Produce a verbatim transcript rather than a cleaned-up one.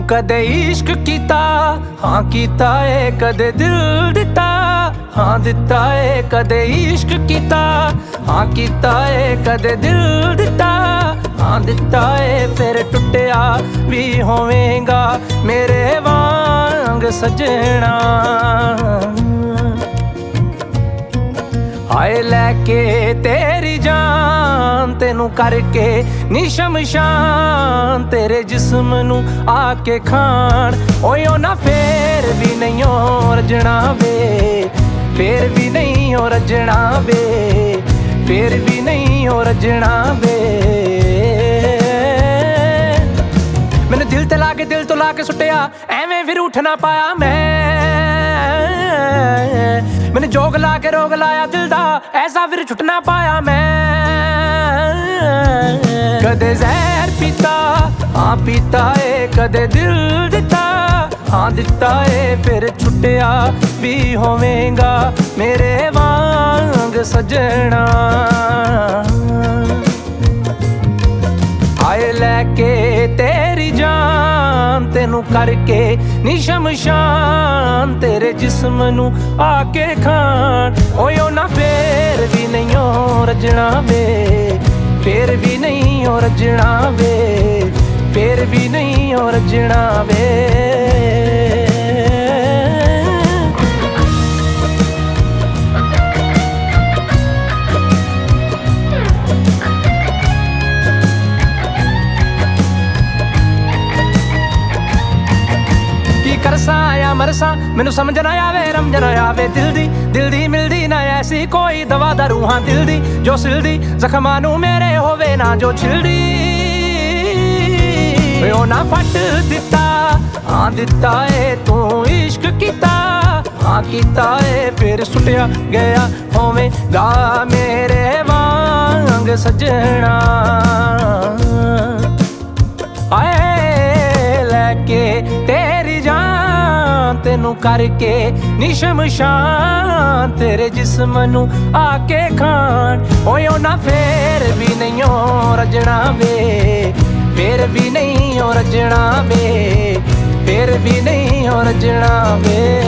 कदे इश्क कीता हाँ कीता है, कदे दिल दिता हाँ दिता है, कदे इश्क कीता हाँ कीता है, कदे दिल दिता हाँ दिता है। फिर टुटिया भी होवेगा मेरे वांग सजना। हाय लैके तेरी जान तेनू करके नी शमशान, तेरे जिस्म नू आके खान ओयो ना फेर भी नहीं हो रजना वे, फेर भी नहीं हो रजना वे, फेर भी नहीं हो रजना वे। मैंने दिल ते लाके दिल तो लाके सुटिया एवें फिर उठ ना पाया मैं, मैंने जोग ला के रोग लाया दिल दा ऐसा फिर छुट ना पाया मैं। कदे जहर पीता हाँ पीता है, कदे दिल दिता हाँ दिता है, फिर छुटिया भी होवेगा मेरे वांग सजना। आए लैके तेरी जान तेनू करके नी शमशान, तेरे जिस्म नू आके खान ओयो ना फेर भी नहीं हो रजना वे, फेर भी नहीं हो रजना वे, फेर भी नहीं हो रजना वे। करसा या मरसा मैनू समझ ना आवे रमझ ना आवे, दिल दी दिल दी मिलदी ना ऐसी कोई दवा दारू हाँ दिल दी जो सिलदी जख्मां नू मेरे होवे ना जो छिलदी। ओ ना फट दिता हाँ दिता है, तू इश्क कीता हाँ कीता है, फिर सुटिया गया होवेगा मेरे वांग सजना। आए लैके तेरी जान तेनू करके नी शमशान, तेरे जिस्म नू आके खान ओयो ना फेर भी नहीं हो रजना वे, फेर भी नहीं हो रजना वे, फेर भी नहीं हो रजना वे।